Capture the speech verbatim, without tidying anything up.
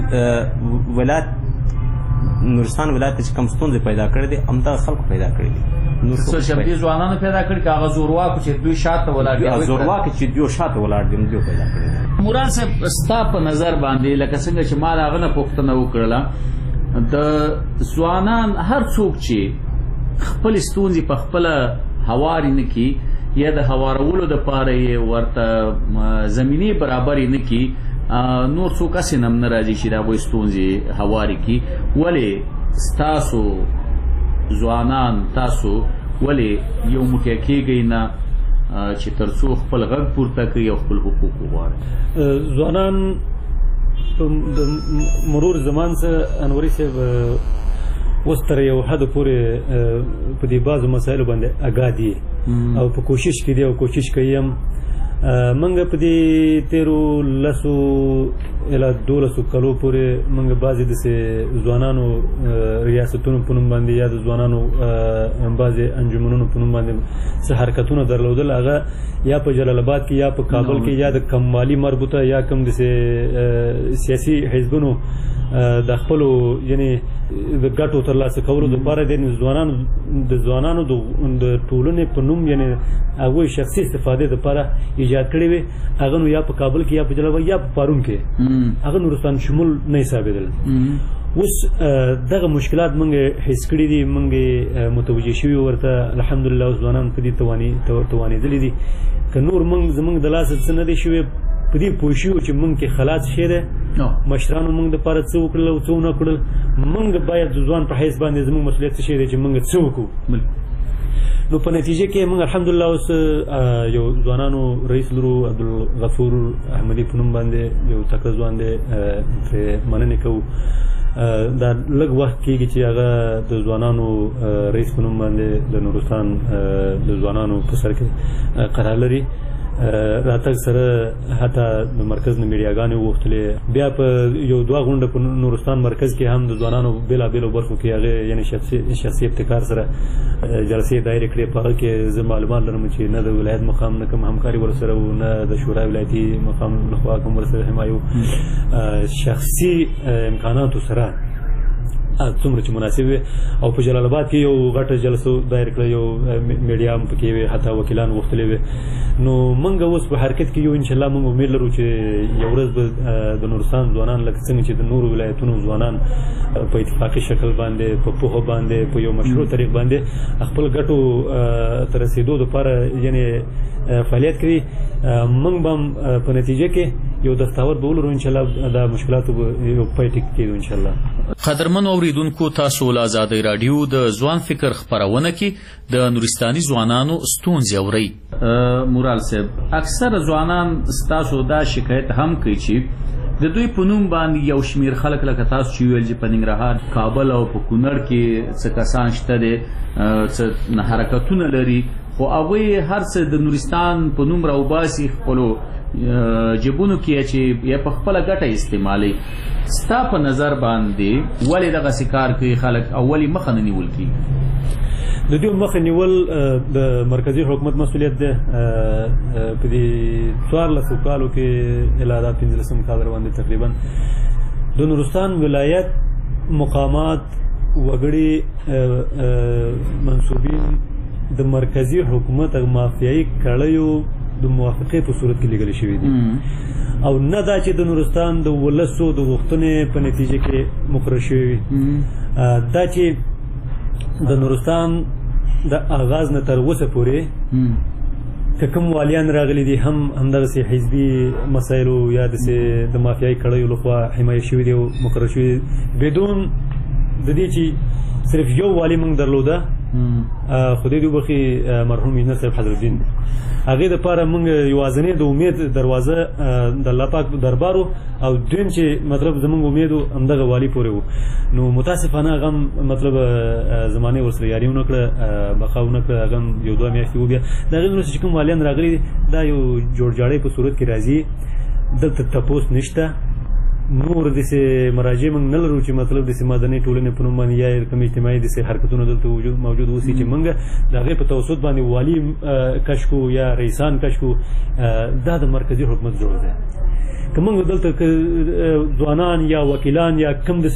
ولایت نورستان ولایت چې کوم ستونزې پیدا کړې دي همدغه خلکو پیدا کړې دي. سوشل ځوانانو پیدا کړي که هغه زورواکو چې دوی شاته ولاړ دي زورواکو چې دوی شاته ولاړ دي دوی پیدا کړي دي. مراد صاحب ستا په نظر باندې لکه څنګه چې ما د هغه نه پوښتنه وکړله د ځوانان هر څوک چې خپلې ستونزې په خپله هوارې نه کړي یا د هوارولو دپاره یې ورته زمینې برابرې نه کړي نور څوک هسې نه هم نه راځي چې د هغوی ستونزې هوارې کړي. ولې ستاسو ځوانان تاسو ولې یو موټی کېږئ نه چې تر څو خپل غږ پورته کړي او خپل حقوق وغواړي؟ ځوانان د مرور زمان څخه انوري صاحب اوس تر یو حد پورې په دې بعضو مسایلو باندې اګاه دي او په کوشش کې دي او کوشش کوي هم. منګه په دې تیرو لسو اله دولسو کلو پورې منګه بعضې داسې ځوانانو ریاستونو په نوم باندې یا د ځوانانو بعضې انجمنونو په نوم باندې څه حرکتونه درلودل، هغه یا په جلال آباد کې یا په کابل کې یا د کموالي مربوطه یا کوم داسې سیاسي حزبونو د خپلو یعنې د ګټو ترلاسه کولو دپاره د ځوانانو د ځوانانو د ټولنې په نوم یعنې هغوی شخصي استفادې دپاره ایجاد کړي وي. هغه نو یا په کابل کې یا په جلال آباد یا په پارون کې هغه نورستان شمول نه حسابېدل. اوس دغه مشکلات موږ حس کړي دي، موږ متوجه شوي ورته الحمدلله. اوس ځوانان په دې توانېدلي دي. که نور موږ زموږ د لاسه څه نه دی شوی په دې پوه شوي چې موږ کې خلاص شی دی، مشرانو موږ دپاره څه وکړل او څه ونه کړل. موږ باید د ځوان په حیث باندې زموږ مسؤلیت څه شی دی چې موږ څه وکړو. نو په نتیجه کې موږ الحمدلله اوس یو ځوانانو رئیس لرو عبدالغفور احمدي په نوم باندې یو تکړه ځوان دی، پرې مننې کوو. دا لږ وخت کېږي چې هغه د ځوانانو رئیس په نوم باندې د نورستان د ځوانانو په سر کې قرار لري. راتګ سره حتی د مرکز نه میډیاګانې وغوښتلې، بیا په یو دوه غونډه په نورستان مرکز کې هم د ځوانانو بېلابېلو برخو کې هغې یعنې شخصي ابتکار سره جلسې دایرې کړې. په هغه کې زه معلومات لرم چې نه د ولایت مقام نه کوم همکاري ورسره و، نه د شورای ولایتي مقام لخوا کوم ورسره حمایه، شخصي امکاناتو سره څومره چې مناسب وي. او په جلال آباد کې یو غټه جلسه دایر کړه، یو میډیا هم پکې وي، حتی وکیلان غوښتلي وي. نو موږ اوس په حرکت کې یو انشاءالله موږ امید لرو چې یو ورځ به د نورستان ځوانان لکه څنګه چې د نورو ولایتونو ځوانان په اتفاقي شکل باندې په پوهه باندې په یو مشروع طریق باندې خپل ګټو ته رسېدو دپاره یعنې فعالیت کوي. موږ به هم په نتیجه کې یو دستاورد به ولرو انشاءالله، دا مشکلاتو به یو پای ټکی کېږي انشاءالله. قدرمنو اوریدونکو، تاسو له ازادۍ راډیو د ځوان فکر خپرونه کې د نورستاني ځوانانو ستونزې اورئ. مرال صاحب، اکثر ځوانان ستاسو دا شکایت هم کوي چې د دوی په نوم باندې یو شمېر خلک لکه تاسو چې ویل چې په ننګرهار، کابل او په کونړ کې څه کسان شته دی، څه حرکتونه لري، خو هغوی هر څه د نورستان په نوم راوباسي، خپلو جبونو کې چې یا په خپله ګټه استعمالوي. ستا په نظر باندې ولې دغسې کار کوي خلک او ولې مخه نه نیول کېږي؟ د دې مخه نیول د مرکزي حکومت مسؤلیت دی. په دې څوارلسو کالو کې الی دا پنځلسم کال باندې تقریبا د نورستان ولایت مقامات وګړي منصوبین د مرکزي حکومت مافیایي کړیو د موافقې په صورت کې لیږل شوي دي، او نه دا چې د نورستان د ولسو د غوښتنې په نتیجه کې مقرر شوي وي. دا چې د نورستان د آغاز نه تر اوسه پورې که کوم والیان راغلي دي هم همدغسې حزبي مسایلو یا داسې د مافیایي کړیو لخوا حمایه شوي دي او مقرر شوي دي، بدون د دې چې صرف یو والي موږ درلوده، خدای دې وبخي مرحوم انجینر صاحب حضرالدین. هغې دپاره موږ یوازنۍ د امید دروازه د الله پاک دربار و، او دویم چې مطلب زموږ امید و همدغه والي پورې و. نو متاسفانه هغه هم مطلب زمانې ورسره یاري ونه کړه، بقا ونه کړه. هغه هم یو دوه میاشتې وبیا د هغې وروسته چې کوم والیان راغلي دي دا یو جوړجاړی په صورت کې راځي. دلته تپوس نشته، نور داسې مراجع موږ نه لرو چې مطلب داسې مدني ټولنې په نوم باندې یا کوم اجتماعي داسې حرکتونه دلته وجود موجود اوسي چې موږ د هغې په توسط باندې والي کش کړو یا رئیسان کش کړو. دا د مرکزي حکومت جوړ دی. که موږ دلته ځوانان یا وکیلان یا کوم